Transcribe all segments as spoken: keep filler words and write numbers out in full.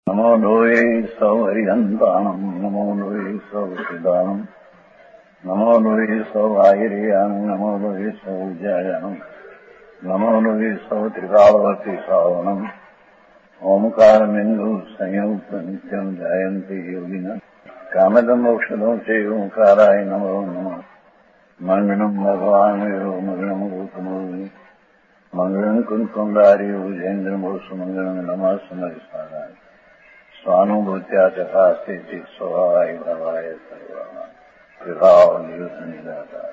नमो लोये सौहरिहन्ताणम् नमो लोये सौहृदानम् नमो लोये सौभागिर्यानम् नमो लोये सौजायानम् नमो लोये सौत्रिकावती सावनम् ओंकारमिन्दु संयुक्त नित्यम् जायन्ति योगिनः कामदम् मोक्षदम् च ओंकाराय नमो नमः मङ्गलम् भगवान् वीरो मङ्गलम् रूपमोहि मङ्गलम् कुन्कुण्डारि उजेन्द्रमोसु मङ्गलम् नमः समरिसाराय स्वानुभूत्या तथा स्थिति स्वभावाय भवाय सर्वभाव निदाताय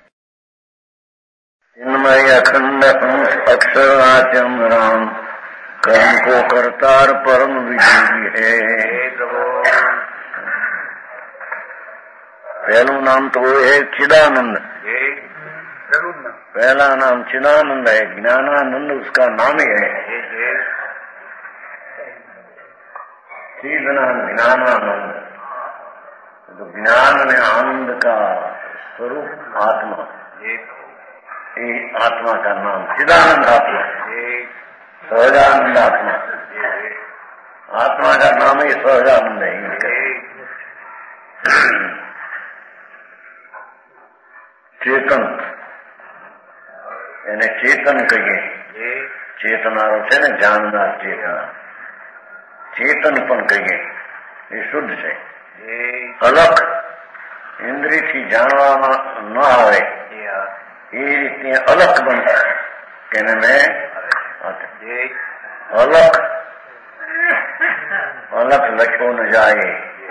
चिन्मय अखंड अक्षराच्यम राम कर्म को करतार परम विजयी है। पहलू नाम तो वो है चिदानंद, पहला नाम चिदानंद है, ज्ञानानंद उसका नाम ही है। चीदना ज्ञानानंद, तो ज्ञान में आनंद का स्वरूप आत्मा, ये आत्मा का नाम चिदानंद आत्मा, सहजानंद आत्मा, आत्मा का नाम ही सहजानंद है। चेतन यानी चेतन कहिए, चेतनारो છે ને જાણનાર ચેતના, ચેતનપણ કહીએ એ શુદ્ધ છે। અલગ ઇન્દ્રિયથી જાણવામાં ન આવે એ રીતે અલગ બનતા કેને મેં અલગ અલગ લખ્યો ન જાય।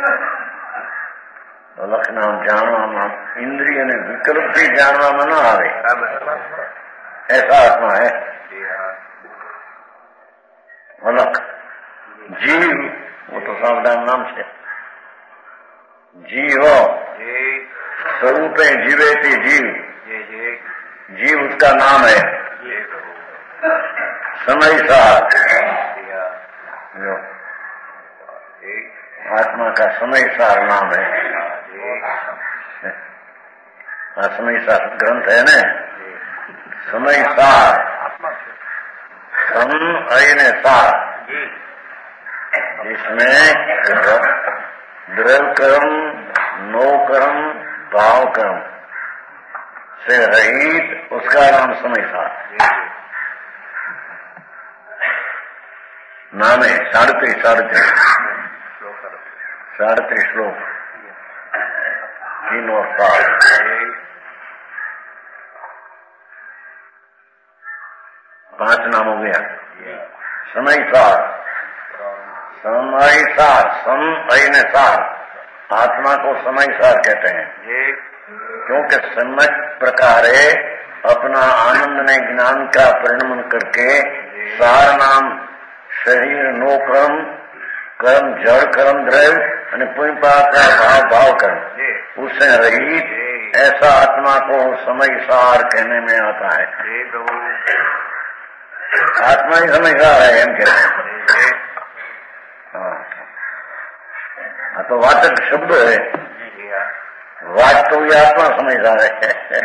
અલગ નામ જાણવામાં ઇન્દ્રિય અને વિકલ્પથી જાણવામાં ન આવે, ऐसा आत्मा है अलग। जीव वो तो सावधान नाम से जीव स्वरूप है, जीवे थी जीव, जीव उसका नाम है। समय सार जो आत्मा का समय सार नाम है। समय सार ग्रंथ है न, समय सार सम अयन सार, जिसमें द्रव कर्म, नो कर्म, भाव कर्म से रहित उसका नाम समय सार नाम है। साढ़े साढ़े साढ़े श्लोक तीन और सात, पांच नाम हो गया। समय सार, समय सार, सम अयन सार, आत्मा को समय सार कहते हैं, क्योंकि सम्यक प्रकार अपना आनंद में ज्ञान का परिणमन करके सार नाम शरीर, नो कर्म, कर्म जड़ कर्म द्रव्य और पुण्य पाप का भाव भाव कर्म उससे रहित ऐसा आत्मा को समय सार कहने में आता है। आत्मा ही समझदार है हम कहते हैं। हाँ तो वाचक शब्द है, वाच तो ये आत्मा समझदार है।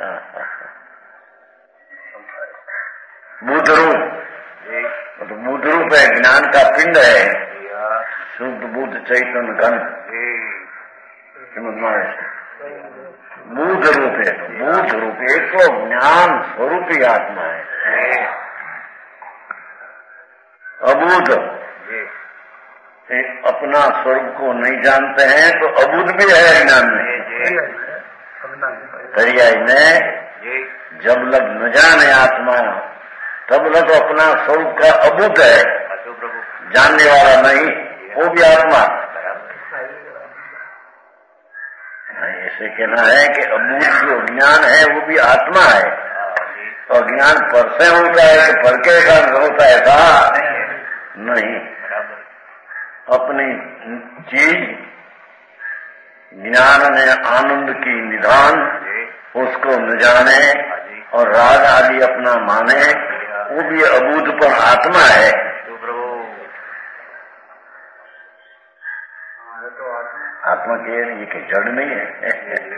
बुद्ध रूप, तो बुद्ध रूप है, ज्ञान का पिंड है, शुद्ध बुद्ध चैतन्य घन बुद्ध रूप है। तो बुद्ध रूप एक तो ज्ञान स्वरूपी आत्मा है। अबूध अपना स्वरूप को नहीं जानते हैं तो अबूध भी है ज्ञान में। दरियाई में जब लग न जाने आत्मा तब लग अपना स्वरूप का अबूध है, जानने वाला नहीं, वो भी आत्मा। ऐसे कहना है कि अबूध जो ज्ञान है वो भी आत्मा है, और ज्ञान पर से होता है कि पर के कारण होता है ऐसा नहीं। अपनी चीज ज्ञान ने आनंद की निधान उसको न जाने और राग आदि अपना माने, वो भी अबूध पर आत्मा है। आत्मा के ये कि जड़ नहीं है।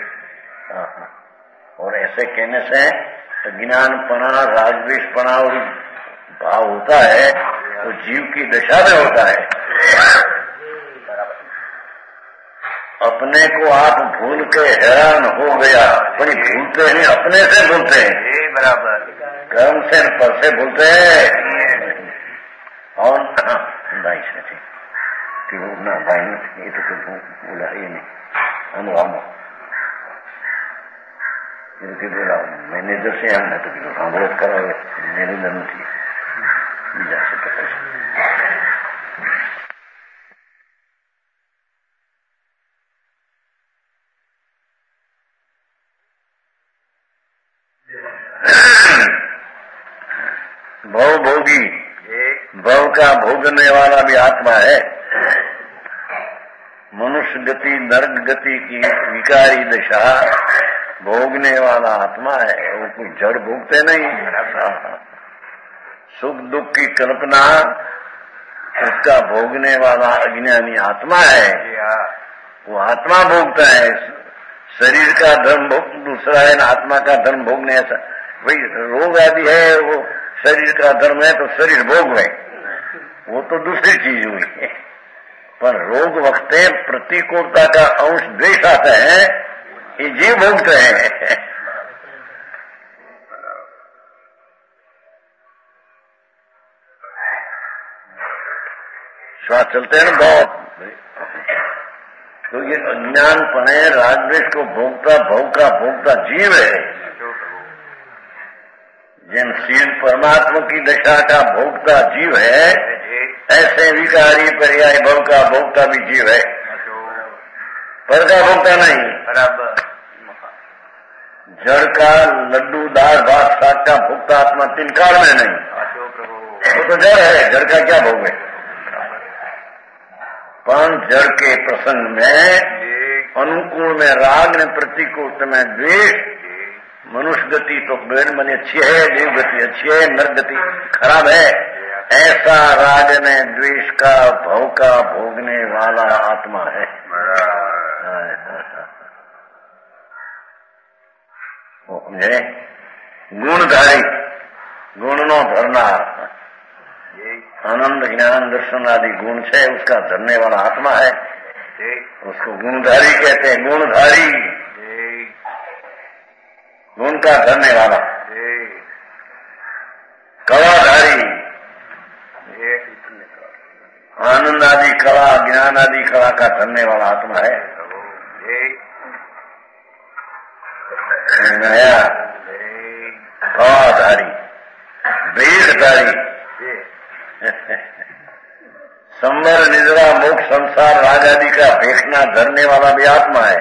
और ऐसे कहने से ज्ञानपना, रागद्वेषपना और भाव होता है तो जीव की दशा में होता है। अपने को आप भूल के हैरान हो गया, पर भूलते नहीं, अपने से भूलते हैं। बराबर कर्म से पर से भूलते हैं। और भाई से कि वो ना भाई ये तो कुछ बोला ही नहीं, अनुभव इनके बोला मैंने जब से हम तो किलो सांभत करा मेरी नन थी बीजा से पता भव भोगी, भव का भोगने वाला भी आत्मा है। मनुष्य गति नर्क गति की विकारी दशा भोगने वाला आत्मा है, वो कोई जड़ भोगते नहीं। सुख दुख की कल्पना उसका भोगने वाला अज्ञानी आत्मा है, वो आत्मा भोगता है। शरीर का धर्म भोग दूसरा है, आत्मा का धर्म भोगने ऐसा वही रोग आदि है, वो शरीर का धर्म है तो शरीर भोग है, वो तो दूसरी चीज हुई। पर रोग वक्ते प्रतिकूलता का अंश द्वेष आता है, ये जीव भोगते हैं। श्वास चलते हैं ना बहुत, तो ये अज्ञानपणे रागद्वेष को भोगता भोग का भोगता जीव है। जिन शील परमात्मा की दशा का भोगता जीव है, ऐसे विकारी पर्याय भव का भोगता भी जीव है, पर का भोगता नहीं। बराबर जड़ का लड्डू दाल भात साग का भोगता आत्मा तीन काल में नहीं, वो तो जड़ है, जड़ का क्या भोग है। पर जड़ के प्रसंग में अनुकूल में राग ने प्रतिकूल में द्वेष, मनुष्य गति तो बेड़ मनी अच्छी है, जीव गति अच्छी है, नर गति खराब है। ऐसा राग ने द्वेष का भव का भोगने वाला आत्मा है। समझे, गुणधारी गुण नो धरनार, आनंद ज्ञान दर्शन आदि गुण है, उसका धरने वाला आत्मा है, उसको गुणधारी कहते हैं। गुणधारी गुण का धरने वाला, कलाधारी आनंद आदि कला ज्ञान आदि कला का धरने वाला आत्मा है। नया कलाधारी वेदधारी संवर निद्रा मोक्ष संसार राग आदि का भेखना धरने वाला भी आत्मा है।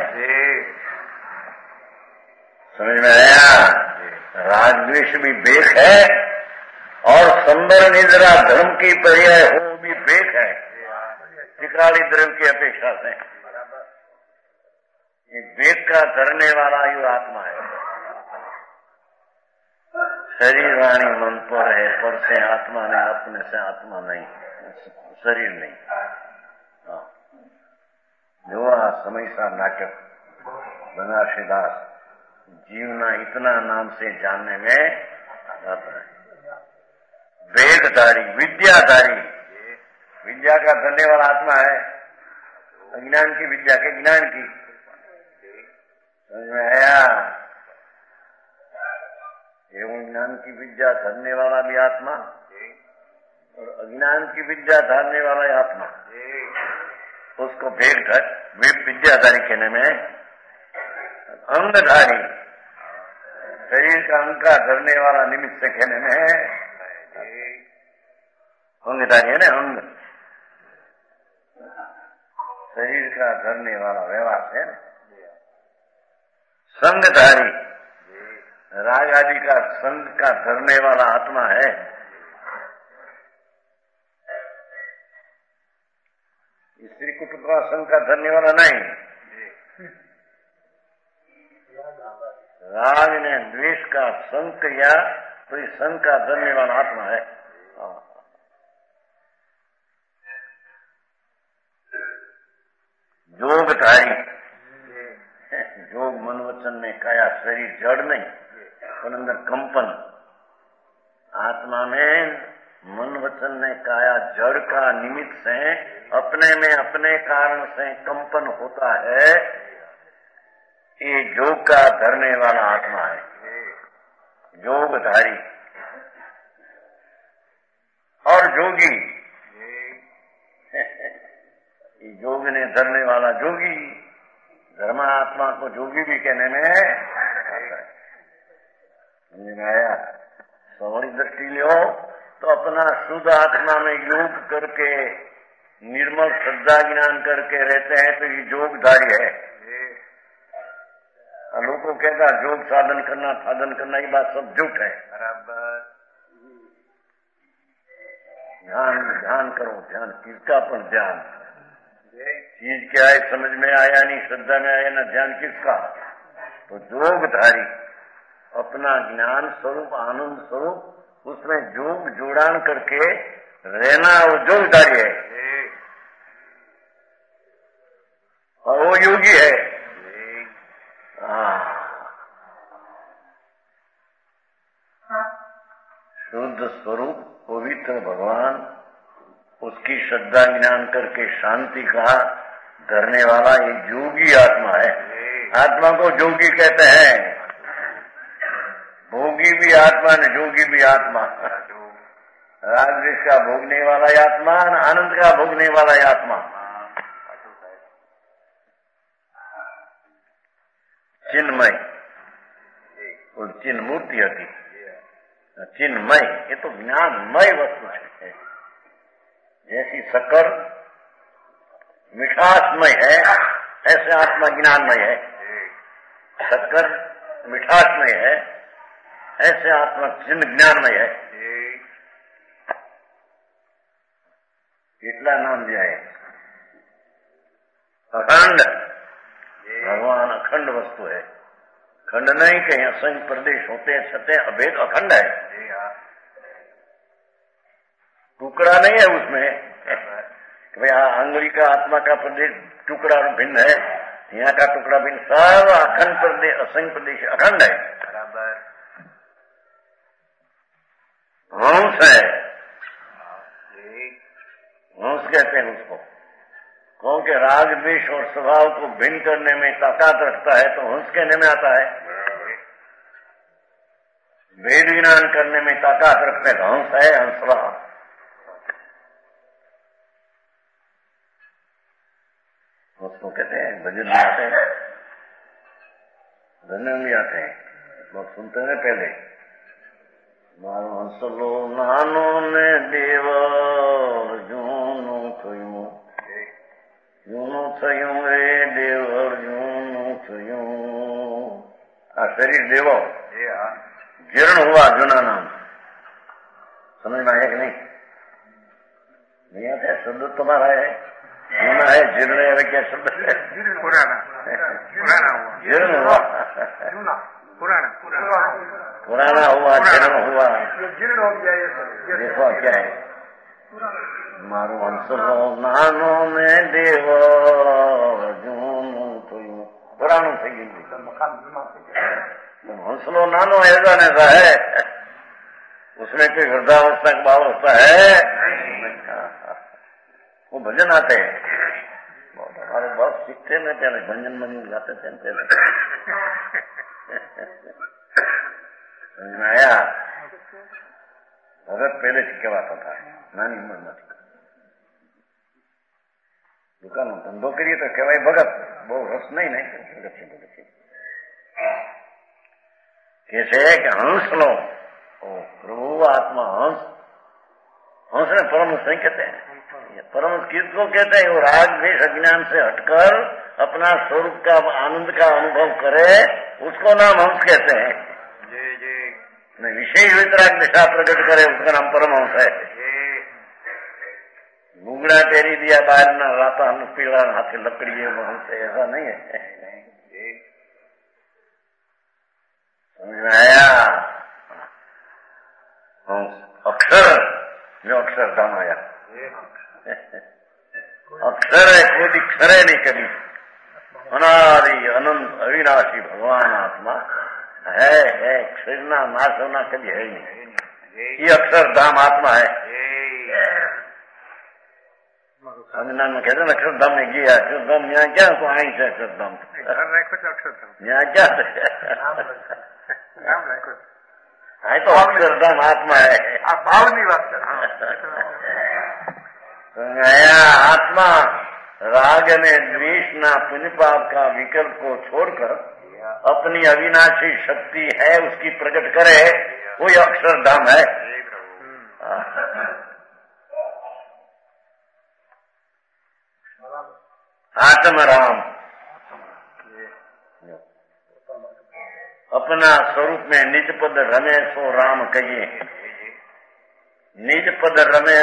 समझ में आया, राग द्वेष भी भेख है और संवर निद्रा धर्म की पर्याय हो भी भेख है, टिकाली द्रव्य की अपेक्षा से। ये भेख का धरने वाला ये आत्मा है। शरीर वाणी मन पर है, पर से आत्मा नहीं, अपने से आत्मा नहीं, शरीर नहीं। जो आ समय सा नाटक बनारसीदास जीवना इतना नाम से जानने में आता है। वेदधारी विद्याधारी, विद्या का धरने वाला आत्मा है, अज्ञान की विद्या के ज्ञान की। समझ में आया, एवं ज्ञान की विद्या धरने वाला भी आत्मा और अज्ञान की विद्या धारने वाला आत्मा, उसको भेद विद्याधारी कहने में। अंगधारी शरीर का अंग का धरने वाला निमित्त से कहने में अंगधारी है ना, अंग शरीर का धरने वाला व्यवहार है ना। संगधारी राग आदि का संग का धरने वाला आत्मा है। स्त्री कुटुंब का संग का धरने वाला नहीं। राग ने द्वेष का संग किया तो इस संग का धरने वाला आत्मा है। जोगधारी, योग मन वचन में काया शरीर जड़ नहीं, पर अंदर कंपन, आत्मा में मन वचन ने काया जड़ का निमित्त से अपने में अपने कारण से कंपन होता है, ये योग का धरने वाला आत्मा है, योगधारी और जोगी। योग ने धरने वाला जोगी, धर्मात्मा को जोगी भी कहने में आया। सवरी दृष्टि लो तो अपना शुद्ध आत्मा में योग करके निर्मल श्रद्धा ज्ञान करके रहते हैं तो ये योगधारी है। लोगों को कहता योग साधन करना साधन करना ये बात सब झूठ है। ध्यान ध्यान करो, ध्यान किसका पर ध्यान, चीज क्या है समझ में आया नहीं, श्रद्धा में आया ना, ध्यान किसका? तो योगधारी अपना ज्ञान स्वरूप आनंद स्वरूप उसमें योग जोड़ान करके रहना वो योगधारी है और वो योगी है। शुद्ध स्वरूप पवित्र भगवान उसकी श्रद्धा ज्ञान करके शांति का धरने वाला ये योगी आत्मा है। आत्मा को योगी कहते हैं, भोगी भी आत्मा ने योगी भी आत्मा। राजवेश का भोगने वाला आत्मा, आनंद का भोगने वाला आत्मा। चिन्मय और चिन्ह मूर्ति होती, चिन्मय ये तो ज्ञानमय वस्तु है। जैसी शक्कर मिठासमय है ऐसे आत्मा ज्ञानमय है। शक्कर मिठासमय है ऐसे आत्मा चिन्ह ज्ञानमय है। इतना नाम दिया है अखंड। भगवान अखंड वस्तु है, खंड नहीं कहीं असंख्य प्रदेश होते छते अभेद अखंड है। टुकड़ा नहीं है उसमें कि भाई अंगुली का आत्मा का प्रदेश टुकड़ा भिन्न है, यहाँ का टुकड़ा भिन्न, सब अखंड प्रदेश असंख्य प्रदेश अखंड है। बराबर हंस है, हंस कहते हैं उसको, क्योंकि राग द्वेष और स्वभाव को भिन्न करने में ताकत रखता है तो हंस कहने में आता है। वेद ज्ञान करने में ताकत रखते हैं तो हंस है, हंसवा। उसको कहते हैं भजन में आते हैं, भजन में भी आते हैं, लोग सुनते हैं पहले। मारो हंसलो नानो ने देव जूनो थयो, जूनो थयो रे देव जूनो थयो। आ शरीर देवो जीर्ण हुआ, जूना नाम समझ में आया कि नहीं? नहीं आता है शब्द तुम्हारा है, जूना है, जीर्ण है, क्या शब्द है? पुराना, पुराना हुआ, जीर्ण हुआ, जूना पुराना, पुराना हुआ, जीर्ण हुआ, जीर्ण हो गया। ये देखो क्या है, मारो हंसलो नानो में देव जूनो थयो, पुरानो થઈ ગયું। हंसलो नानो ऐसा ऐसा है, उसमें कोई वृद्धावस्था का भाव होता है। वो भजन आते हैं, हमारे बहुत सीखते में पहले भंजन मंजन गाते थे पहले। समझ में आया? भगत पहले सीखवाता था, नानी उम्र में दुकान धंधो करिए तो कहेवाय भगत, બહુ રસ નહીં નહીં ભગત છે ભગત છે કે છે કે હંસ નો प्रभु आत्मा हंस, हंस ने परमहंस नहीं कहते हैं। परमहंस किसको कहते हैं? वो राग द्वेष अज्ञान से हटकर अपना स्वरूप का आनंद का अनुभव करे, उसको नाम हंस कहते हैं। जी जी विशेष वितराग दिशा प्रकट करे, उसका नाम परमहंस है। घूंगड़ा टेरी दिया बाहर ना राता हम पीड़ा हाथी लकड़ी है, वो हंस ऐसा नहीं है। समझ में आया? अक्षर जो अक्षरधाम आया, अक्षर है, कोई क्षर है नहीं कभी। अनादि अनंत अविनाशी भगवान आत्मा है, है क्षरना नाश होना कभी है ही नहीं। ये अक्षरधाम आत्मा है। अज्ञान में कहते हैं अक्षरधाम में गया, अक्षरधाम यहाँ क्या तो आई है अक्षरधाम, यहाँ क्या है तो अक्षरधाम आत्मा है। आप भावनी बात कर। नया आत्मा राग ने द्वेष ना पुण्य पाप का विकल्प को छोड़कर अपनी अविनाशी शक्ति है उसकी प्रकट करे, वो अक्षरधाम है। आत्म राम अपना स्वरूप में निज पद रमे सो राम कहिए। निज पद रमे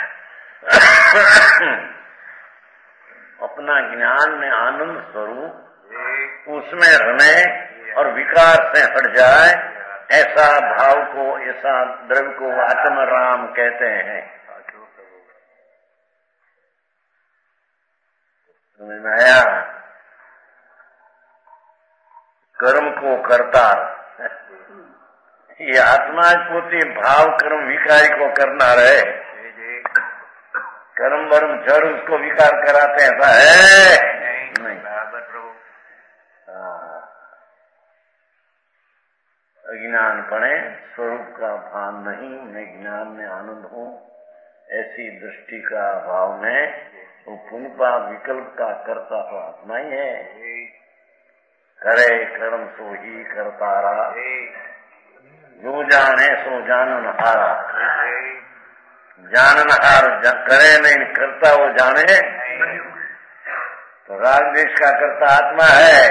अपना ज्ञान में आनंद स्वरूप उसमें रमे और विकार से हट जाए, ऐसा भाव को, ऐसा द्रव्य को आत्म राम कहते हैं। समझ में आया? कर्म को करता ये आत्मा पोती भाव कर्म विकारी को करना रहे, कर्म वर्म जड़ उसको विकार कराते हैं, ऐसा है नहीं। अज्ञान पड़े, स्वरूप का भान नहीं, मैं ज्ञान में आनंद हूँ, ऐसी दृष्टि का भाव में वो पुण्य पाप विकल्प का करता तो आत्मा ही है। करे कर्म सो ही करतारा, जो जाने सो जानन हारा। जानन हार जा, करे नहीं करता वो जाने, तो राग देश का करता आत्मा है।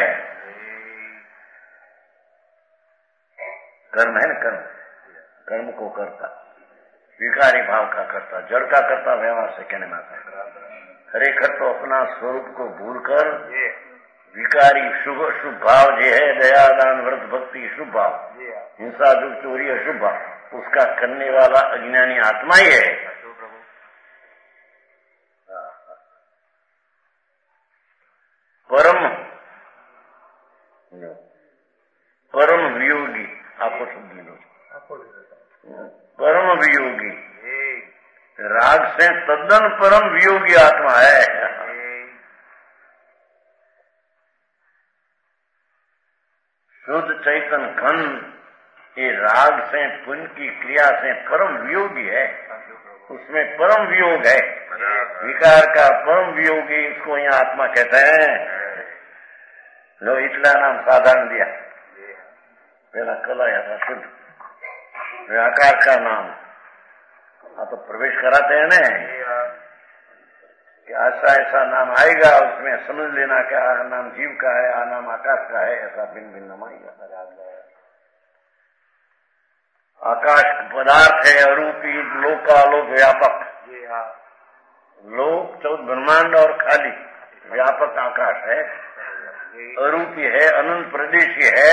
कर्म है न, कर्म कर्म को करता, विकारी भाव का करता, जड़ का करता व्यवहार से कहने में आता है। खरेखर तो अपना स्वरूप को भूलकर विकारी शुभ शुभ भाव जो है, दया दान व्रत भक्ति शुभ भाव, हिंसा दुख चोरी अशुभ भाव, उसका करने वाला अज्ञानी आत्मा ही है। परम परम वियोगी, आपको सुधी लो, परम वियोगी, राग से तद्दन परम वियोगी आत्मा है। शुद्ध चैतन घन ये राग से पुण्य की क्रिया से परम वियोगी है, उसमें परम वियोग है, विकार का परम वियोगी, इसको यहाँ आत्मा कहते हैं। लो इतना नाम साधारण दिया, पहला कला या था शुद्ध, व्याकार का नाम हाँ तो प्रवेश कराते हैं ना कि ऐसा ऐसा नाम आएगा, उसमें समझ लेना कि आ नाम जीव का है, आ नाम आकाश का है, ऐसा भिन्न भिन्न नाम आएगा। आकाश पदार्थ है अरूपी, लोकालोक व्यापक, लोक चौथ ब्रह्मांड और खाली व्यापक आकाश है, अरूपी है, अनंत प्रदेशी है,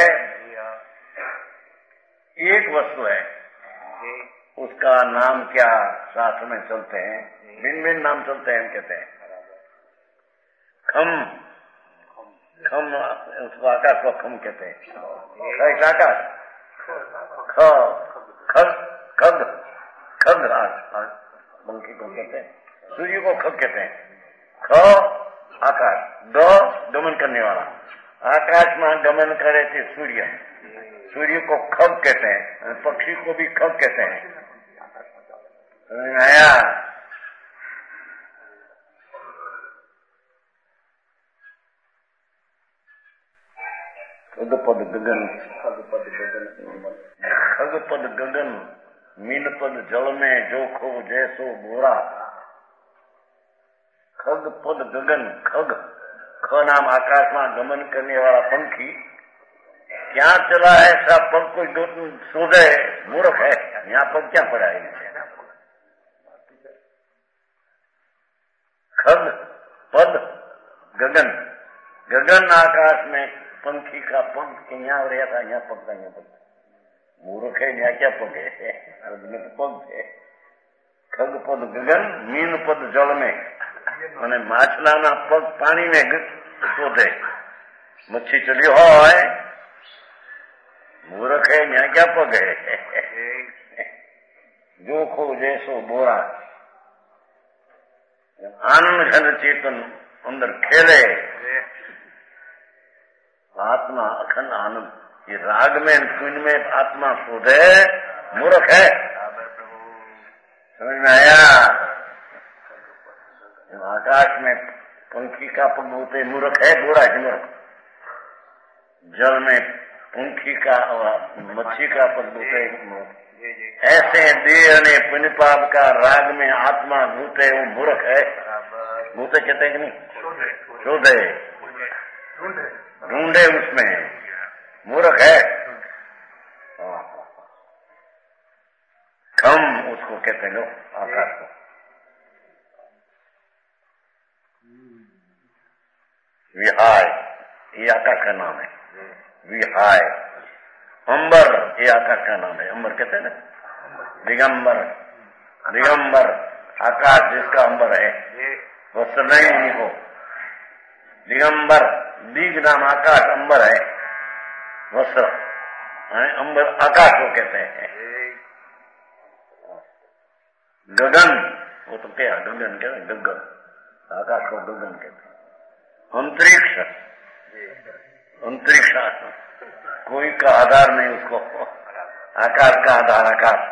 एक वस्तु है, उसका नाम क्या शास्त्र में चलते हैं, भिन्न भिन्न नाम चलते हैं, कहते हैं खम, खम उसको आकाश को खम कहते हैं, आकाश ख खग खग खग मंकी को कहते हैं, सूर्य को खग कहते हैं, ख आकाश, ग गमन करने वाला, आकाश में गमन करे थे सूर्य, सूर्य को खग कहते हैं, पक्षी को भी खग कहते हैं। आया खग पद गगन, खग पद गगन, खग पद गगन, मीन पद जल में जो खो जैसो बोरा। खग पद गगन, खग ख नाम आकाश में गमन करने वाला पंखी, क्या चला है ऐसा पग कोई सो गए, मूर्ख है, यहाँ पग क्या पड़ा है। खग पद गगन, गगन आकाश में पंखी का पंख यहाँ रहा था, यहाँ पग का यहाँ पग, मूर्ख है, यहाँ क्या पग है, तो पग है। खग पद गगन, मीन पद जल में, मैंने माछलाना पग पानी में शोधे, मच्छी चली हो है, मूर्ख है, यहाँ क्या पग है। जो खो जैसो बोरा, आनंद घन चेतन अंदर खेले, आत्मा अखंड आनंद। ये राग में कुन में आत्मा शोधे मूर्ख है। समझ में आया? आकाश में पंखी का पग होते मूर्ख है, बूढ़ा है मूर्ख। जल में पंखी का मच्छी का पग होते मूर्ख। ऐसे देह ने पुण्य पाप का राग में आत्मा घूटे, वो मूर्ख है। घूटे कहते हैं कि नहीं? शोधे, ढूंढे, उसमें मूर्ख है। खम उसको कहते हैं लोग, आकाश को। विहाय ये आकाश का नाम है। विहाय अंबर ये आकाश का नाम है। अंबर कहते हैं ना, दिगंबर। दिगंबर आकाश जिसका अंबर है, वस्त्र नहीं उनको दिगंबर। दीग नाम आकाश, अंबर है वस्त्र। अंबर आकाश को कहते हैं। गगन वो तो क्या गगन कहते हैं, गगन आकाश को गगन कहते हैं। अंतरिक्ष, अंतरिक्ष कोई का आधार नहीं उसको, आकाश का आधार आकाश।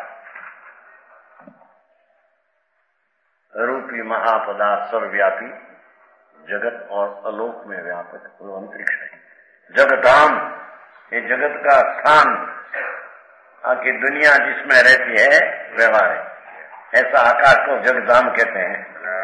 रूपी महापदार्थ सर्वव्यापी जगत और आलोक में व्यापक वो अंतरिक्ष है। जगधाम ये जगत का स्थान, आखिर दुनिया जिसमें रहती है व्यवहार है, ऐसा आकाश को जगधाम कहते हैं।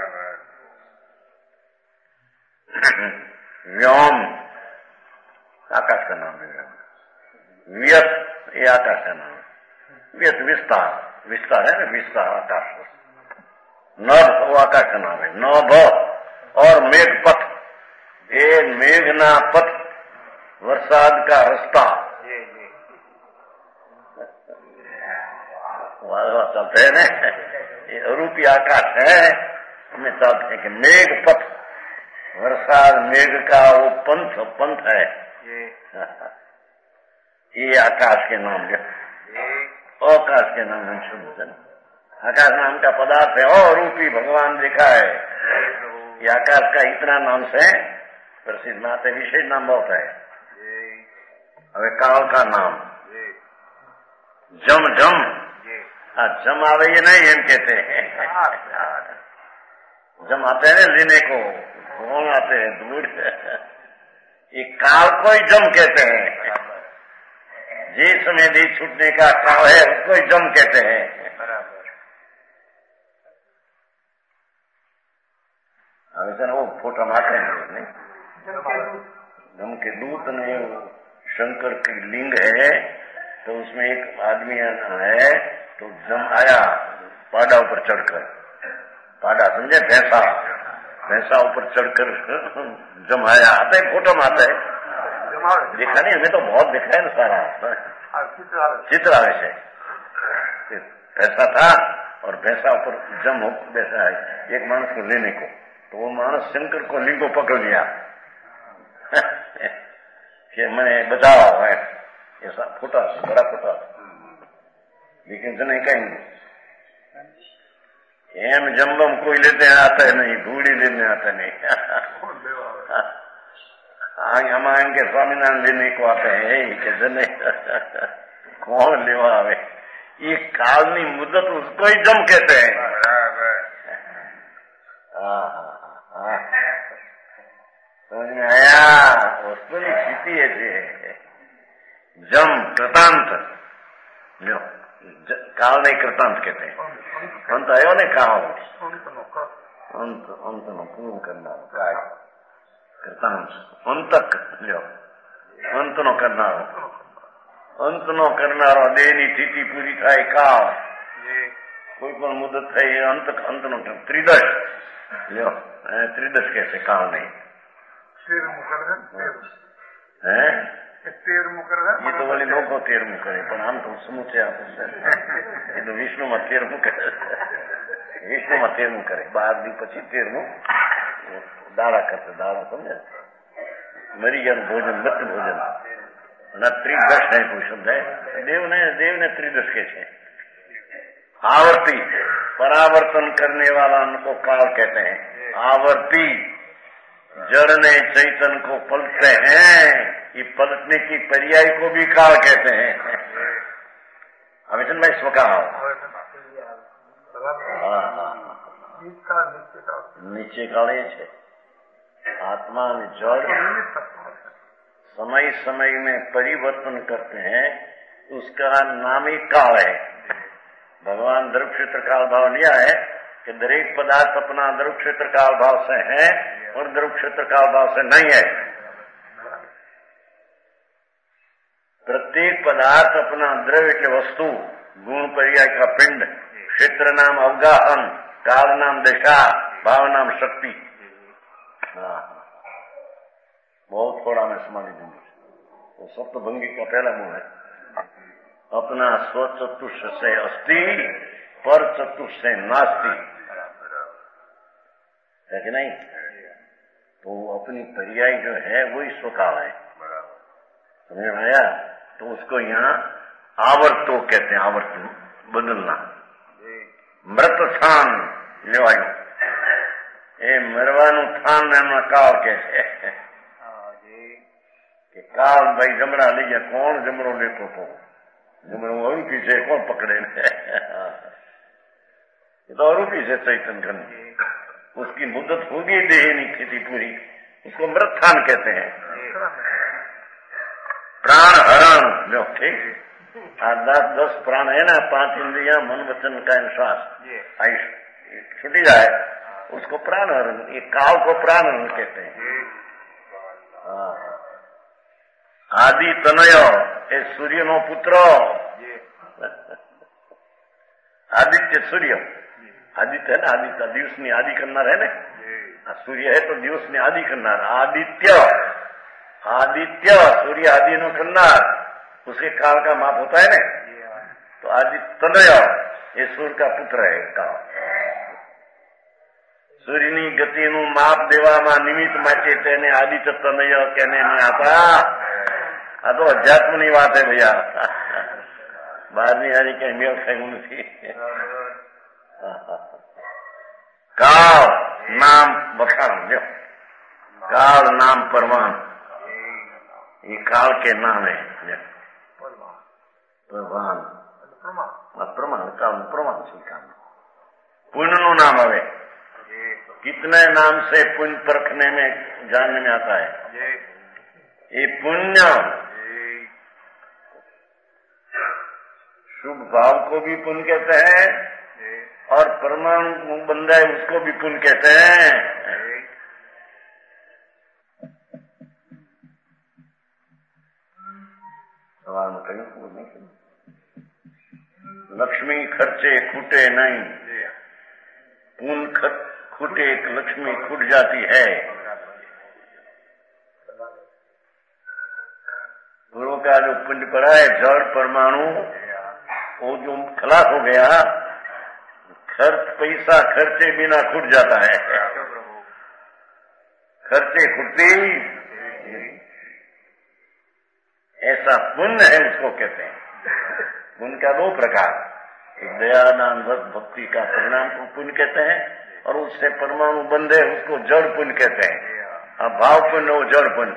व्योम आकाश का नाम है। व्यस्त ये आकाश का नाम है। व्यस्त विस्तार, विस्तार है ना, विस्तार आकाश। नभ वो आकाश का नाम है। नभ और मेघपथ, ये मेघना पथ वर्षाद का रास्ता चलते हैं ना, ये रूपी आकाश है, हमें चलते हैं कि मेघ पथ वर्षाद मेघ का वो पंथ पंथ है। ये आकाश के नाम है। आकाश के नाम है शुद्ध। आकाश नाम का पदार्थ है और रूपी भगवान देखा है। ये आकाश का इतना नाम से प्रसिद्ध नाम है, विशेष नाम बहुत है। હવે કાળ का नाम जम जम, जम आवे ये नहीं हम कहते हैं। जम आते हैं लेने को, कौन आते हैं दूर। ये काल को ही जम कहते हैं। जिस समय भी छूटने का काल है उसको ही जम कहते हैं। अब वो फोटो मारते हैं जम के दूत ने शंकर की लिंग है, तो उसमें एक आदमी है, तो जम आया पाड़ा ऊपर चढ़कर। पाड़ा समझे, भैंसा, भैंसा ऊपर चढ़कर जम आया। आता है फोटो में आता है, देखा नहीं हमें तो बहुत दिखा है ना सारा चित्र आवे से। भैंसा था और भैंसा ऊपर जम बैठा है एक मानस को लेने को, तो वो मानस शंकर को लिंग को पकड़ लिया कि मैंने बचाओ है, ऐसा फुटा बड़ा फुटा। लेकिन तो नहीं कहेंगे एम जम्बम कोई लेते आता है नहीं, बूढ़ी लेने आता नहीं। हम आएंगे स्वामीनारायण लेने को आते हैं कि जने कौन लेवा आवे। ये कालनी मुद्दत उसको ही जम कहते हैं। समझ में आया? वस्तु स्थिति है जम कृतांत, जो काल नहीं कृतांत कहते हैं। अंत आयो ने काल अंत अंत नो पूर्ण करना काय कृतांत अंतक जो अंत नो करना अंत नो करना देनी स्थिति पूरी થાય કાળ કોઈ પણ મુદત થઈ અંત અંત નો ત્રિદશ લ્યો ત્રિદશ કહેશે કાળ નહીં है તેરમું કરે ये तो वाले लोग को तेरहवीं करे, पर हम तो समूचे आप ये तो विष्णु में तेरहवीं करे, विष्णु में तेरहवीं करे, बार दी पची तेरहवीं दाड़ा करते, दाड़ा समझे मरी गया भोजन मत भोजन न त्रिदश है कोई शब्द है। देव ने देव ने त्रिदश के छे आवर्ती परावर्तन करने वाला उनको काल कहते हैं। आवर्ती जड़ने चैतन को पलटते हैं, ये पलटने की पर्याय को भी काल कहते हैं। हमें मैं स्वका नीचे काले छे आत्मा में जड़ समय समय में परिवर्तन करते हैं, उसका नाम ही काल है। भगवान द्रव क्षेत्र काल भाव लिया है कि दरेक पदार्थ अपना द्रव क्षेत्र काल भाव से है और द्रव क्षेत्र काल भाव से नहीं है। प्रत्येक पदार्थ अपना द्रव्य के वस्तु गुण पर्याय का पिंड, क्षेत्र नाम अवगाहन, काल नाम दिशा, भाव नाम शक्ति। बहुत थोड़ा मैं समझ दूंगा। तो सप्तभंगी का पहला मुंह है, अपना स्व चतुष्ट से अस्ति पर चतुष्ट से नास्ति, है कि नहीं? तो अपनी पर्याय जो है वही स्वकाल है, समझ में आया? तो उसको यहाँ आवर्तो कहते हैं, आवर्तो बदलना। मृत थान लो आयो ए मरवानु थान एमना काल कहते हैं कि काल भाई जमड़ा लीजिए, कौन जमड़ो लेतो तो जमड़ो और पीछे कौन पकड़े ये तो और पीछे चैतन घन, उसकी मुद्दत होगी देह नहीं खेती पूरी, उसको मृत थान कहते हैं। प्राण हरण जो ठीक दस दस प्राण है ना, पांच इंद्रिया मन वचन का श्वास आयुष छुटी जाए उसको प्राण हरण, ये काल को प्राण हरण कहते हैं। आदि तनय ए सूर्य नो पुत्र, आदित्य सूर्य आदित्य है ना, आदित्य दिवस ने आदि करना है ना, सूर्य है तो दिवस ने आदि करना। आदित्य आदित्य सूर्य आदि नो करनार, उसके काल का माप होता है ना, तो आदित्य तनय ये सूर्य का पुत्र है काल। सूर्यनी गति नु माप देवा निमित्त माटे तेने आदित्य तनय कहने में आता। आ तो अध्यात्म ની વાત है भैया, બહારની હારી કઈ મેળ ખાયું નથી। કાળ નામ બખાણ જો, काल नाम परमान, ये काल के नाम है प्रमाण, प्रमाण काल प्रमाण स्वीकार। पुण्य नु नाम हवे, कितने नाम से पुण्य परखने में जानने में आता है। ये पुण्य शुभ भाव को भी पुण्य कहते हैं और परमाणु बंदा है उसको भी पुण्य कहते हैं। सवाल में कहीं लक्ष्मी खर्चे खूटे नहीं, पुण्य खूटे लक्ष्मी खूट जाती है। गुरु का जो पुण्य पड़ा है जड़ परमाणु वो जो खलास हो गया, खर्च पैसा खर्चे बिना खुट जाता है। खर्चे खुटते ही ऐसा पुण्य है उसको कहते हैं। पुण्य का दो प्रकार, एक दयादान भक्ति का परिणाम को पुण्य कहते हैं और उससे परमाणु बंधे उसको जड़ पुण्य कहते हैं। अब भाव पुण्य वो जड़ पुण्य।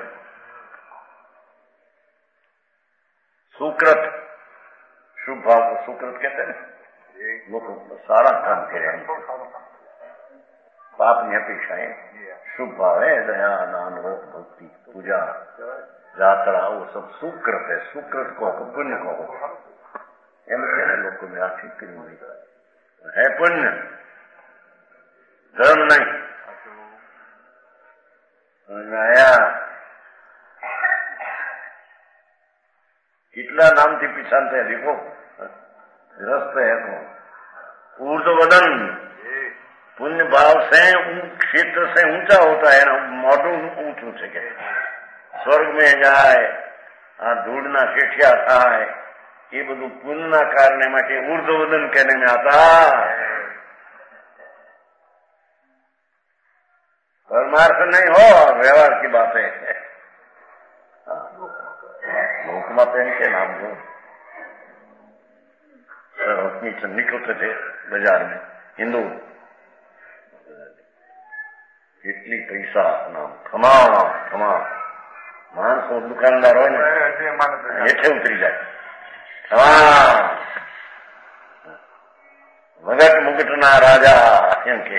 सुकृत शुभ भाव को सुकृत कहते हैं, लोग सारा काम करें, पाप की अपेक्षाएं शुभ भाव है, दया दान भक्ति पूजा यात्रा वो सब सुकृत है। सुकृत को पुण्य को लोग को मेरा ठीक नहीं है, पुण्य धर्म नहीं। आया कितना नाम थी पिछानते हैं, देखो रस्त है तो ऊर्ध्ववदन पुण्य भाव से क्षेत्र से ऊंचा होता है ना, मॉडल ऊंच ऊंचे के स्वर्ग में जाए ढूंढना शेठिया थाय, ये બધું પુણ્યના કારણે માટે ઊર્ધ્વવદન कहने में आता। परमार्थ नहीं हो, व्यवहार की बात है। लोक में पेन के नाम दो रुक्मीचंद निकलते थे बाजार में, हिंदू, કેટલી પૈસા નામ ખમા ખમા માણસો દુકાનદાર હોય ને હેઠે ઉતરી જાય. ખમા વગટ મુગટના રાજા એમ કે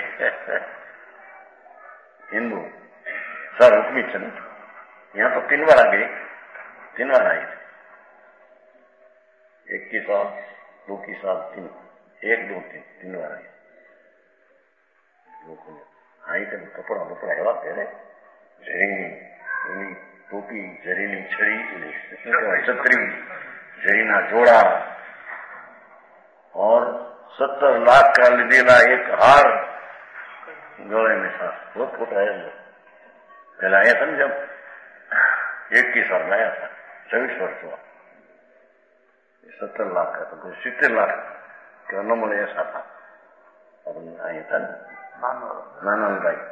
हिंदू. सर रुक्मीचंद यहाँ तो तीन बार आ गए, तीन बार आई थी, एक की साल, दो की साल, तीन, एक दो तीन तीन बार आई. आई तो कपड़ा बपड़ा एवं पहले, जरीनी टोपी, जरीनी छड़ी, छतरी, जरीना जोड़ा और सत्तर लाख का લીધેલા एक हार गले में था. बहुत छोटा है. पहले आया था ना जब एक की साल आया था, चौबीस वर्ष हुआ, सत्तर लाख का तो कोई सितर लाख का न મળે ऐसा था. और आया था नानंद भाई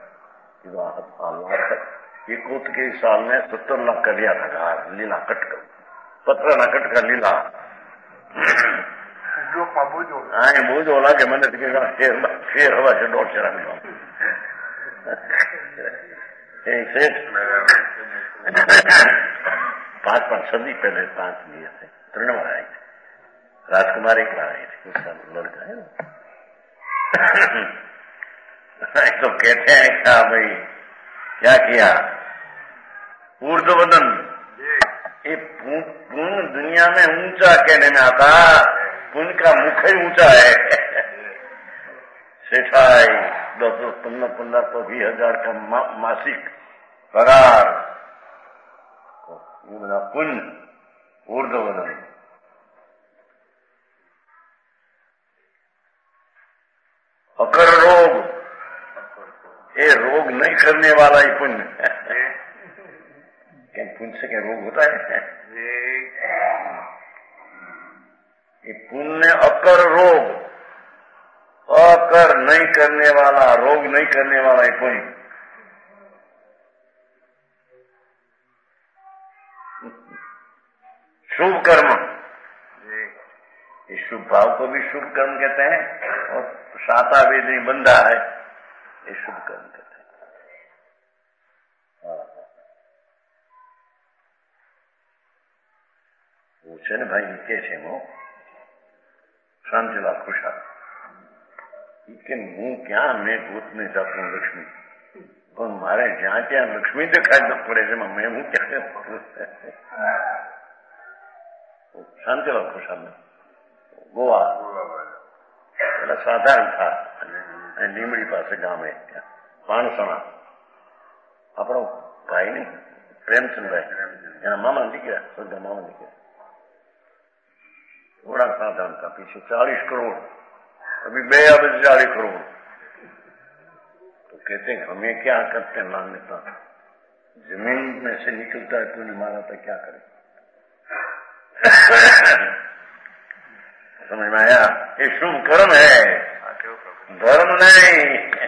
एक कोत के साल में सत्तर लाख का लिया था हार, लीला कट कर, पत्थर ना कट कर लीला. हाँ ये बोझ होला के मैंने दिखेगा शेर शेर हवा से डोट चला गया. पांच पांच सदी पहले पांच लिए थे, तीन बार आए थे. राजकुमार एक बार आए थे, उसका लड़का है ना. तो कहते हैं क्या भाई क्या किया ऊर्ध्ववदन, ये पुण्य दुनिया में ऊंचा कहने में आता, पुण्य का मुख ही ऊंचा है. सेठाई दस दस पंद्रह पंद्रह तो बीस हजार का मा, मासिक पगार, पुण्य ऊर्ध्ववदन. अकर रोग, ये रोग नहीं करने वाला ही पुण्य. क्या पुण्य से क्या रोग होता है? ये पुण्य अकर रोग, अकर नहीं करने वाला, रोग नहीं करने वाला ही पुण्य. शुभ कर्म, इस शुभ भाव को भी शुभ कर्म कहते हैं, और साता वेदी बंधा है ये शुभ कर्म कहते हैं. वो છે ને ભાઈ કે છે મો શાંતિલાલ ખુશાલ કે હું ક્યાં મેં ભૂત નહીં જાતું લક્ષ્મી, પણ મારે જ્યાં ત્યાં લક્ષ્મી દેખાય ન પડે છે, મેં હું ક્યાં શાંતિલાલ ખુશાલ ગોવા પેલા સાધારણ था લીમડી પાસે ગામે પાણસણા. આપણો ભાઈ નહીં પ્રેમચંદભાઈ, એના મામા દીકરા, બધા મામા દીકરા, थोड़ा साधन था. पीछे चालीस करोड़, अभी बे अब चालीस करोड़. तो कहते हैं हमें क्या करते हैं लाने का, जमीन में से निकलता है तूने मारा था क्या करे. समझ में आया? ये शुभ कर्म है, धर्म नहीं.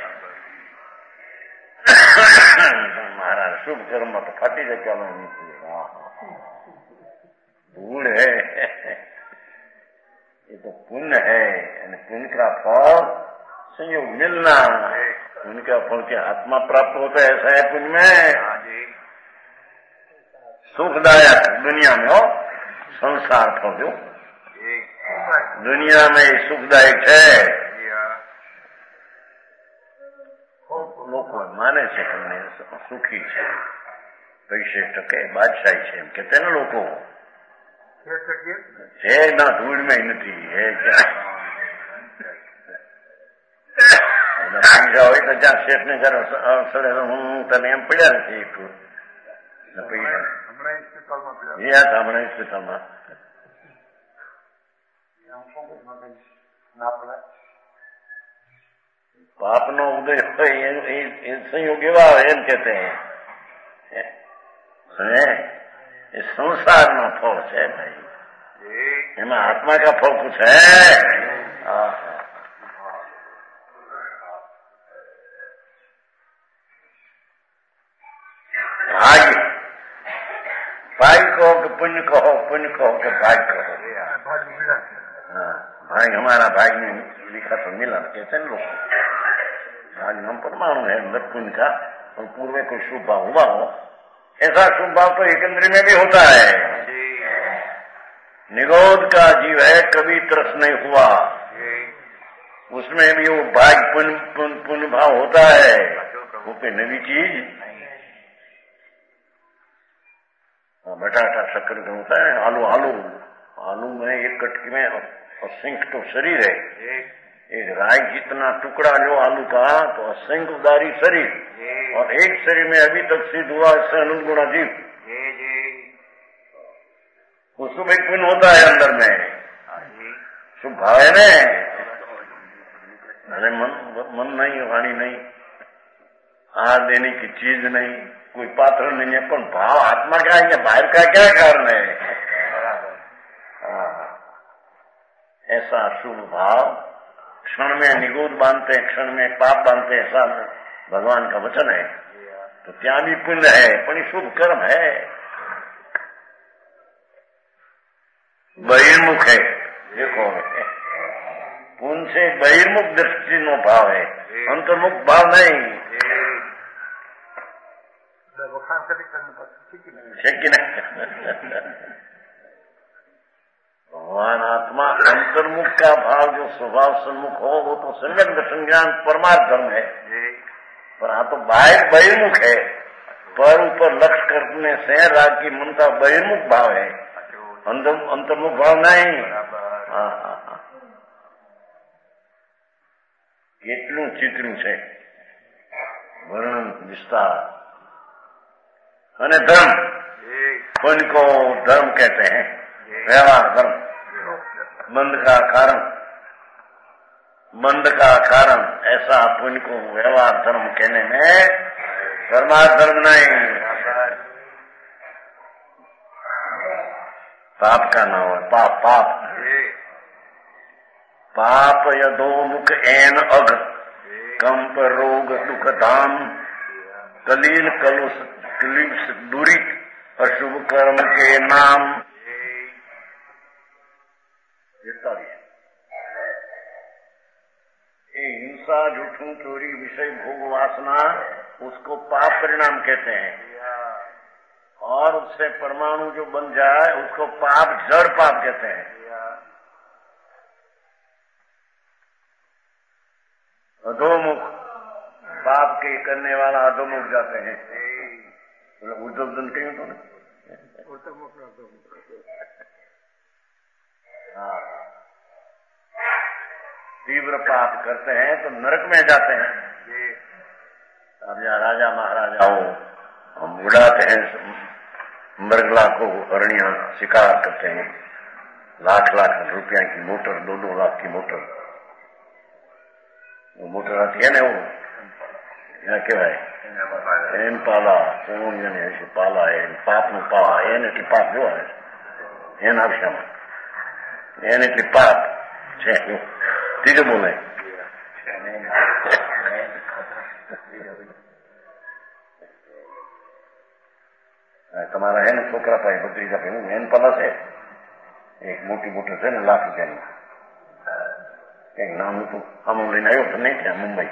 महाराज शुभ कर्म तो फाटी से क्या नहीं, धूल है. ये तो पुण्य है, पुण्य का फल संयोग मिलना, पुण्य का फल के आत्मा प्राप्त होता है, ऐसा है पुण्य में. सुखदायक दुनिया में हो, संसार फल दो दुनिया में सुखदायक है. લોકો માને છે તમને સુખી છે, પૈસે ટકે બાદશાહી છે એમ કહેते ને લોકો. છે ના ધૂળ में નથી है क्या. પૈસા હોય તો જ્યાં શેઠ ને જરા સડે હું તને એમ પડ્યા નથી એક પૈસા હમણાં હોસ્પિટલમાં पाप नो उदय हो संयोग एवा एम कहते हैं. ये संसार नो फल है भाई, एमा आत्मा का फल कुछ है. भाग्य, भाग्य कहो कि पुण्य कहो, पुण्य कहो कि भाग्य कहो. हाँ भाई हमारा भाई ने लिखा तो मिला कहते हैं लोग आज हम परमाणु है अंदर पुण्य का और पूर्व में कोई शुभ भाव हुआ हो, ऐसा शुभ भाव तो एक इंद्रिय में भी होता है। निगोद का जीव है, कभी तरस नहीं हुआ, उसमें भी वो भाग पुण्य पुण्य पुण्य भाव होता है, वो पे नवी चीज बटाटा शक्कर का होता है। आलू आलू आलू में एक कटकी में असंख्य तो शरीर है, एक राय जितना टुकड़ा जो आलू का तो असंख्य उदारी शरीर, और एक शरीर में अभी तक सिद्ध हुआ इससे अनंत गुणा जीव, उसको भी पुण्य होता है अंदर में, शुभ भाव है ना। अरे मन मन नहीं, वाणी नहीं, हाथ देने की चीज नहीं, कोई पात्र नहीं है, पर भाव आत्मा क्या है, बाहर का क्या कारण है। ऐसा शुभ भाव क्षण में निगोद बांधते हैं, क्षण में पाप बांधते हैं, ऐसा भगवान का वचन है। तो ત્યાં भी पुण्य है, पर शुभ कर्म है, बहिर्मुख है। देखो पुण्य से बहिर्मुख दृष्टि नो भाव है, अंतर्मुख भाव नहीं। शक्य नहीं। भगवान आत्मा अंतर्मुख का भाव जो स्वभाव सन्मुख हो वो तो सम्यक दर्शन ज्ञान परमार्थ धर्म है, पर हाँ तो बाहर बहिर्मुख है, पर ऊपर लक्ष्य करने से राग की ममता बहिर्मुख भाव है, अंतर अंतर्मुख भाव नहीं। हाँ हाँ हाँ કેટલું ચિત્રું છે વર્ણન વિસ્તાર। અને ધર્મ पुण्य को धर्म कहते हैं, व्यवहार धर्म, बंध का कारण, बंध का कारण ऐसा पुण्य को व्यवहार धर्म कहने में धर्मार्थ धर्म नहीं, पाप का नाम है पाप। पाप पाप यदो मुख एन अघ कंप रोग दुख धाम कलील कलुष क्लिप्स दूरी अशुभ कर्म के नाम। ये हिंसा झूठू चोरी विषय भोग वासना उसको पाप परिणाम कहते हैं, और उससे परमाणु जो बन जाए उसको पाप जड़ पाप कहते हैं। अधोमुख पाप के करने वाला अधोमुख जाते हैं, उद्धव दन कहीं तो नहीं। हाँ तीव्र पाप करते हैं तो नरक में जाते हैं। अब यहाँ राजा महाराजा हो हम उड़ाते हैं, मृगला को हरणिया शिकार करते हैं, लाख लाख रुपया की मोटर, दो दो लाख की मोटर, वो मोटर आती है ना, वो यहाँ કેવાય એન પાલા કોણ જાણે હશે પાલા એન પાપનું પાવા એને એટલી પાપ જોવા એન આવશામાં એને એટલી પાપ છે। ત્રીજો બોલે તમારા હે ને છોકરા પાસે ભત્રીજા ભાઈ એન પાલા છે, એક મોટી મોટર છે ને લાખ રૂપિયાની, કઈક નામ હતું, આમ લઈને આવ્યો તો નહીં ત્યાં મુંબઈ,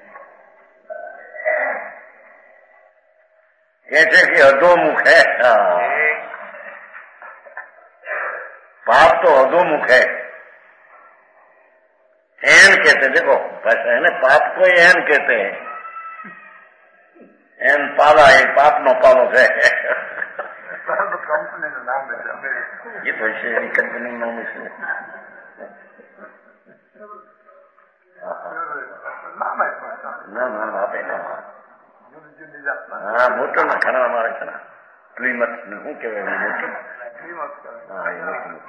कहते कि अधोमुख है। पाप तो अधोमुख है, एन कहते, देखो भाषा है ना, पाप को एन कहते हैं, एन पाला है, पाप नो पालो है। कंपनी का नाम है ये तो ऐसे कंपनी का नाम इसमें ना ना आप है ना। हाँ मोटर ना खाना हमारे खाना प्लीमत नहीं के मोटर। हाँ ये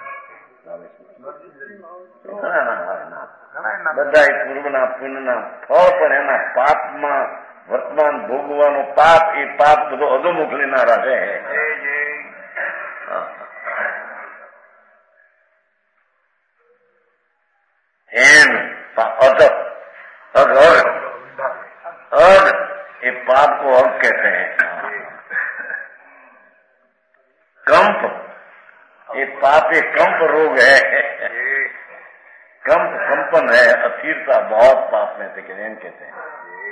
બધા પૂર્વના પુણ્યના ફળ પણ એના પાપમાં વર્તમાન ભોગવાનો પાપ, એ પાપ બધો અધોમુખ લેનારા છે। એમ અધ અઘ અઘ ये पाप को अघ कहते हैं। कंप, ये पाप एक कंप रोग है, कंप कंपन है, अथीरता बहुत पाप में थे कहते हैं।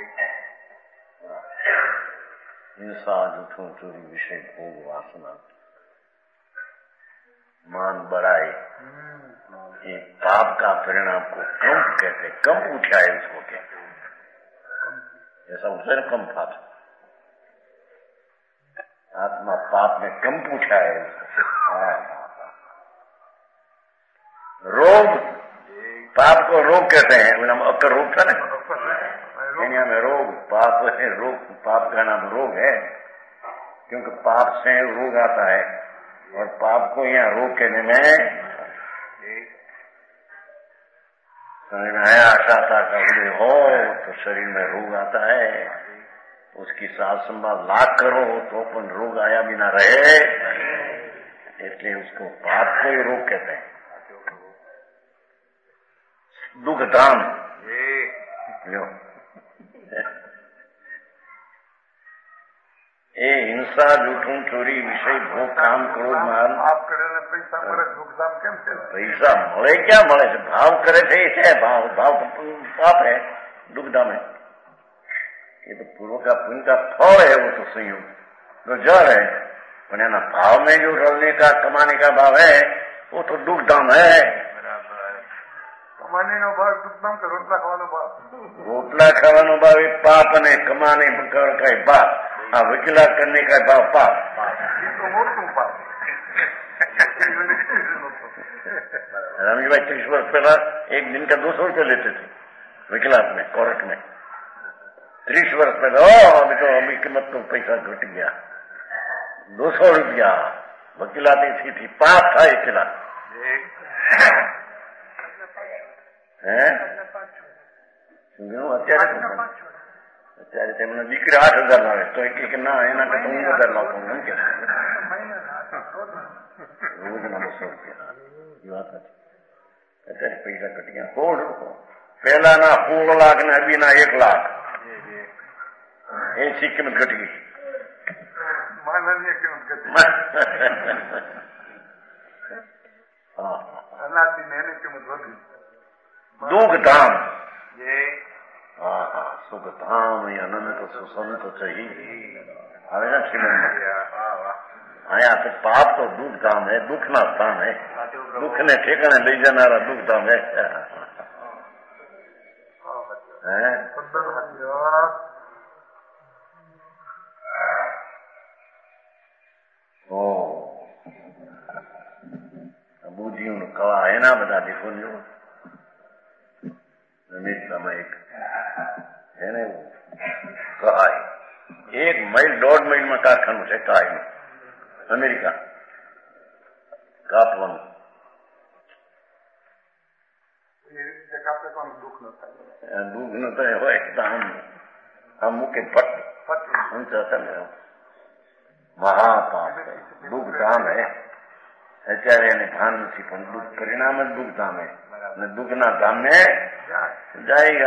हिंसा, झूठों, चोरी, विषय, भोग, वासना, मान, बड़ाई, ये पाप का परिणाम को कंप कहते हैं। कंप उठाए उसको कहते हैं, ऐसा उसे न कंप था। आत्मा पाप में कंप उठाए उसको। रोग, पाप को रोग कहते हैं। अक्कर रोग था ना, दुनिया में रोग, पाप है रोग, पाप का नाम रोग है, क्योंकि पाप से रोग आता है। और पाप को यहाँ रोग कहने में समझ में आया। आशा था का उदय हो तो शरीर में रोग आता है, उसकी साथ संभाल लाख करो तो अपन रोग आया बिना रहे, इसलिए उसको पाप को ही रोग कहते हैं। दुख धाम लो, ए हिंसा, झूठों, चोरी, विषय, भोग, काम, क्रोध, मान। आप करे पैसा મળે दुख धाम કેમ છે? पैसा મળે क्या મળે છે? भाव करे थे इसे भाव भाव पाप है, दुख धाम है। ये तो पूर्व का पुण्य का फल है, वो तो संयोग तो जड़ है। पर ना भाव में जो रलने का कमाने का भाव है वो तो दुख धाम है। कमाने नो भाव दुख धाम के रोटला खाવાનો भाव, रोटला खाવાનો भाव એ પાપ અને કમાને का भाव, हाँ वकीला करने का भाव पाप। तो मोटू पाप। रामजी भाई तीस वर्ष पहला एक दिन का दो सौ रुपये लेते थे वकीलात में, कोर्ट में। तीस वर्ष पहले ओ अभी तो अभी कीमत तो पैसा घट गया, दो सौ रुपया वकीलात ऐसी थी, पाप था ये खिला है। અત્યારે અત્યારે તેમને દીકરી આઠ હજાર લાવે તો એક ના એના કરતા હું વધારે લાવતો એમ કે રોજના બસો રૂપિયા એ વાત નથી। અત્યારે પૈસા ઘટી ગયા, સોળ પહેલાના સોળ લાખ ને અભીના એક લાખ એસી કિંમત ઘટી ગઈ। दुख धाम, हाँ हाँ सुख धाम अनंत सुसंत चाहिए आवे ना श्रीमन में। यहाँ पे पाप तो दुख धाम है, दुख ना स्थान है, दुख ने ठेकाने ले जाना दुख धाम है। ओ બુદ્ધિઓ નું કળા એના બધા દેખો જો અમેરિકામાં એક है ना कहाई, एक मील दौड़ मील में कारखानु है कहाई में, अमेरिका कापવાનું दुख न થાય હોય તો આમ આમ મૂકે ફટ ફટ ઊંચા ચાલે महापाप है, दुख धाम है। અત્યારે એને ભાન નથી પણ દુઃખ પરિણામ જ દુઃખ ધામ है અને દુઃખના ધામ में जाएगा।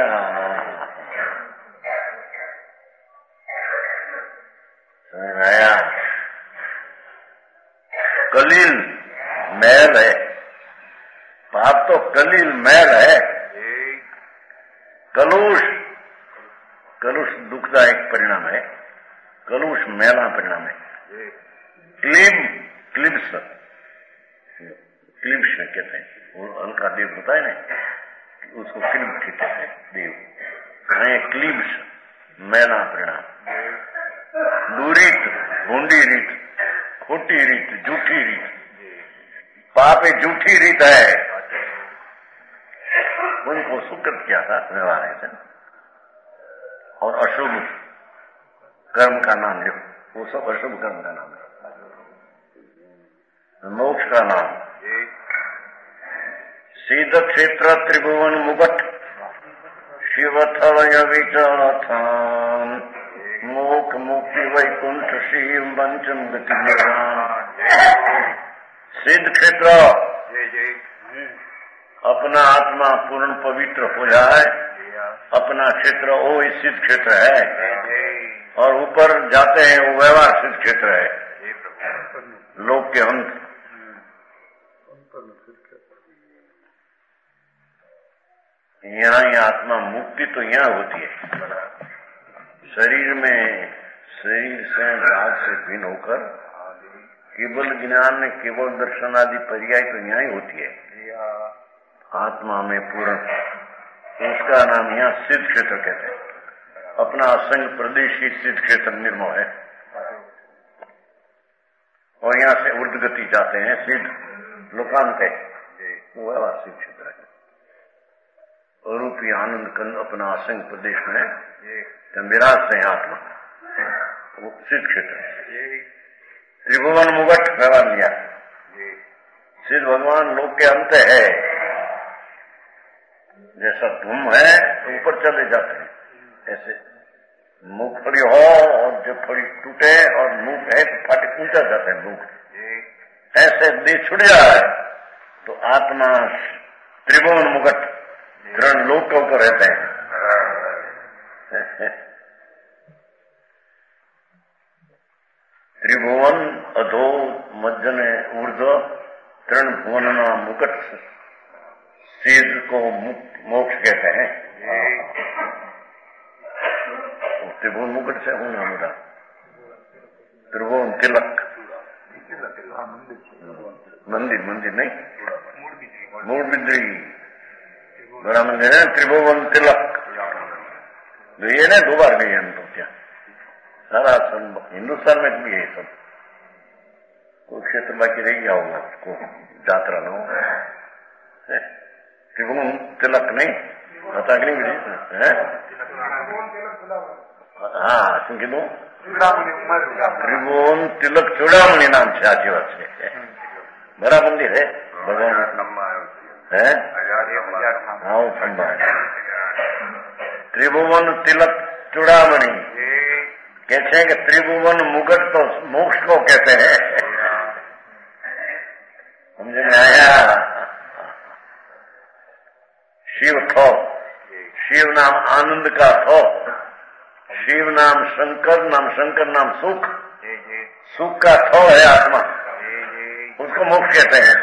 आया कलील मैल है, पाप तो कलील मैल है। कलुष, कलुष दुखदायक परिणाम है, कलुष मैला परिणाम है। क्लिब, क्लिब्स, क्लिब्स कहते हैं, वो हल्का देव होता है ना उसको क्लिब कहते हैं देव। क्लिब्स मैला परिणाम। दुरीत, भूंडी रीत, खोटी रीत, झूठी रीत, पाप एक झूठी रीत है। उनको सुकृत किया था व्यवहार है और अशुभ कर्म का नाम लिखो, वो सब अशुभ कर्म का नाम है। मोक्ष का नाम सीध क्षेत्र त्रिभुवन मुगट शिवथल विचलथान मोक्ष मुक्ति वैकुंठ शिव पंचम गति निर्वाण। सिद्ध क्षेत्र, अपना आत्मा पूर्ण पवित्र हो जाए, अपना क्षेत्र वो ही सिद्ध क्षेत्र है। और ऊपर जाते हैं वो व्यवहार सिद्ध क्षेत्र है, लोक के अंत। यहाँ ही आत्मा मुक्ति तो यहाँ होती है। शरीर में शरीर से राग से भिन्न होकर केवल ज्ञान में केवल दर्शन आदि पर्याय तो यहाँ ही होती है। आत्मा में पूर्ण, उसका नाम यहाँ सिद्ध क्षेत्र कहते हैं। अपना असंग प्रदेश ही सिद्ध क्षेत्र निर्मो है और यहाँ से ऊर्ध गति जाते हैं सिद्ध लोकांत है, वो है सिद्ध क्षेत्र है। रूपी आनंद कंद अपना असंग प्रदेश में विराजते हैं आत्मा, वो सिद्ध क्षेत्र है। त्रिभुवन मुगट व्यवहार लिया, सिद्ध भगवान लोक के अंत है। जैसा धूम है तो ऊपर चले जाते हैं, ऐसे मूंगफली हो और जब फली टूटे और मुंह है तो फाटे ऊंचा जाते हैं मुंह, ऐसे देह छुट जाए तो आत्मा त्रिभुवन मुगट ग्रहण लोक के ऊपर रहते हैं। त्रिभुवन अधो मज्जने ऊर्ध तृण भुवनना मुकुट सीध को मोक्ष कहते हैं। त्रिभुवन मुकुट से होना मेरा त्रिभुवन तिलक, मंदिर मंदिर नहीं मूल बिंद्री बड़ा मंदिर है त्रिभुवन तिलक। ये ना दो बार गए हम तो क्या सारा सब हिंदुस्तान में भी है सब, कोई क्षेत्र बाकी रह गया होगा उसको यात्रा न हो। त्रिभुवन तिलक नहीं पता कि नहीं है? हाँ क्योंकि दो त्रिभुवन तिलक चूड़ामणि नाम से आची बात से बड़ा मंदिर है भगवान है। हाँ वो खंबा है। त्रिभुवन तिलक चूड़ामणि कहते हैं कि त्रिभुवन मुकुट तो मोक्ष को कहते हैं। समझ में आया? शिव थो, शिव नाम आनंद का थो, शिव नाम शंकर नाम शंकर नाम सुख, सुख का थो है आत्मा, उसको मोक्ष कहते हैं।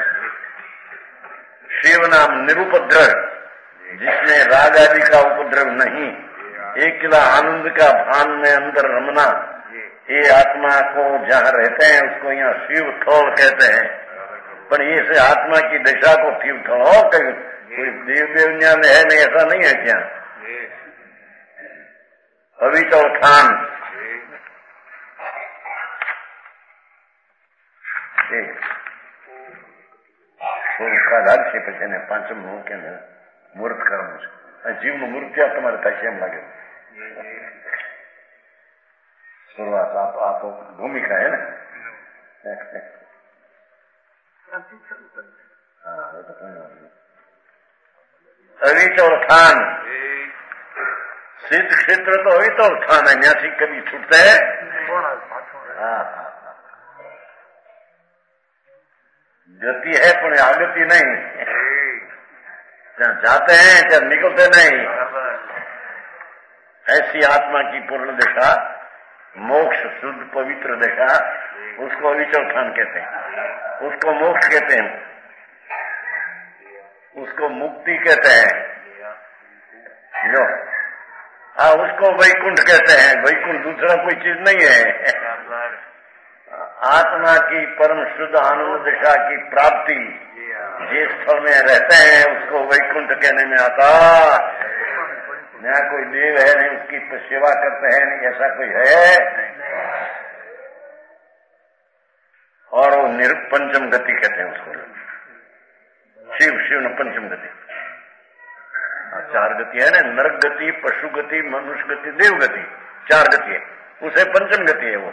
शिव नाम निरुपद्रव, जिसमें राग आदि का उपद्रव नहीं, एक किला आनंद का भान में अंदर रमना, ये आत्मा को जहाँ रहते हैं उसको यहाँ शिव थोड़ कहते हैं। पर ये से आत्मा की दिशा को शिव थोड़ो कहीं कोई देव देवनिया में है नहीं, ऐसा नहीं है क्या? अभी तो थान છે પછી એને પાંચમ મૂકે ને મૂર્ત કરવું છે, જીવનું મૃત્યુ તમારે થાય છે એમ લાગે। शुरुआत आप आप भूमिका है ना। हाँ वो तो अविचल स्थान सिद्ध क्षेत्र तो अविचल स्थान है, यहाँ से कभी छूटते हैं। हाँ गति है पर आगति नहीं, जहाँ जाते हैं जब निकलते नहीं। ऐसी आत्मा की पूर्ण दिशा, मोक्ष शुद्ध पवित्र दिशा, उसको अविचल स्थान कहते हैं, उसको मोक्ष कहते हैं, उसको मुक्ति कहते हैं। लो हाँ उसको वैकुंठ कहते हैं। वैकुंठ दूसरा कोई चीज नहीं है। आत्मा की परम शुद्ध आनंद दिशा की प्राप्ति जिस स्थल में रहते हैं उसको वैकुंठ कहने में आता। नया कोई देव है नहीं, उसकी सेवा करते हैं नहीं, ऐसा कोई है। और वो निर पंचम गति कहते हैं उसको, शिव शिव न पंचम गति। चार गति है ना, नरक गति, पशु गति, मनुष्य गति, देव गति, चार गति है, उसे पंचम गति है। वो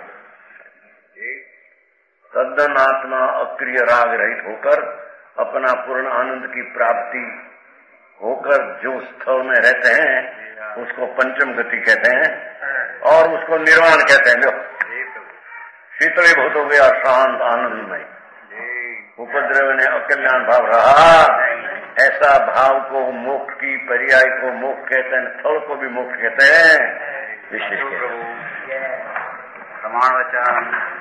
तद्दन आत्मा अक्रिय राग रहित होकर अपना पूर्ण आनंद की प्राप्ति होकर जो स्थल में रहते हैं उसको पंचम गति कहते हैं, और उसको निर्वाण कहते हैं। जो शीतलीभूत हो गया, शांत आनंदमय, उपद्रव ने अकल्याण भाव रहा, ऐसा भाव को मोक्ष की पर्याय को मोक्ष कहते हैं, स्थल को भी मोक्ष कहते हैं। विशेष प्रमाण वचन